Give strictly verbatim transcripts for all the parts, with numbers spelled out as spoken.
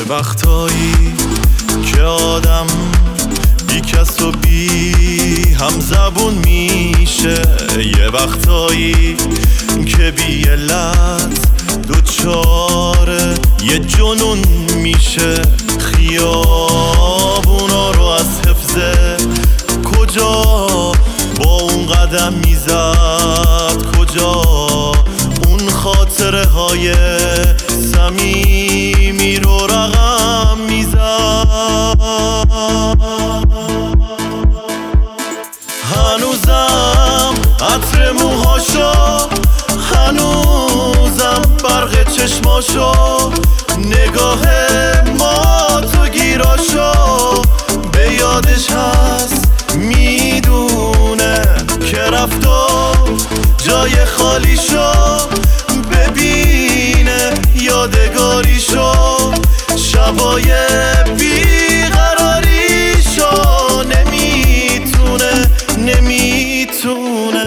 وقتایی که آدم بی کس و بی هم زبون میشه، یه وقتایی که بی علت دوچاره یه جنون میشه. خیابونا رو از حفظه کجا با اون قدم میزد، کجا اون خاطره های صمیمی رو رقم میزد. هنوزم عطر موهاشو، هنوزم برق چشماشو، نگاه ما تو گیراشو به یادش هست. میدونه که رفت و جای خالیشو ببینه، یادگاریشو، شبای بیقراریشو. نمیتونه نمیتونه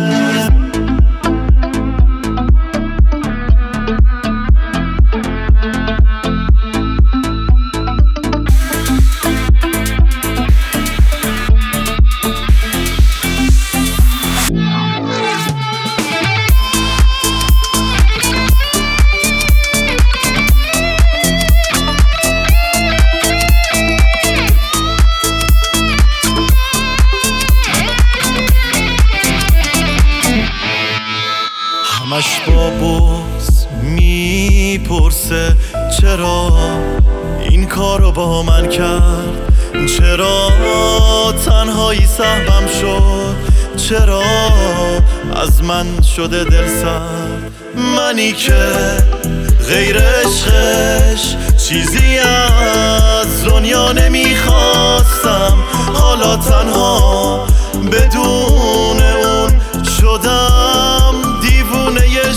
همش با بغض میپرسه چرا این کارو با من کرد، چرا تنهایی سهمم شد، چرا از من شده دل سرد. منی که غیر عشقش چیزی از دنیا نمیخواستم، حالا تنها بدون اون شدم دیوونه ی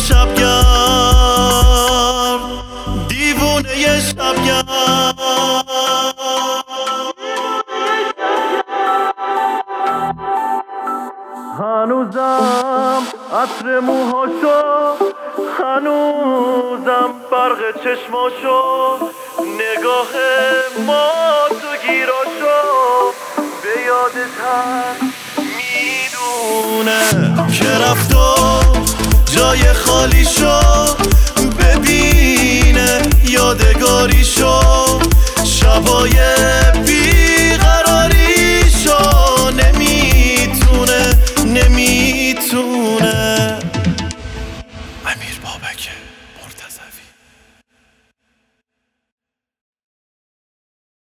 شبگرد، دیوونه ی شبگرد. هنوزم عطر موهاشو، هنوزم برق چشماشو، نگاه ما تو گیراشو به یادش هست. میدونه که رفت و جای خالیشو ببینه، یادگاریشو، شبای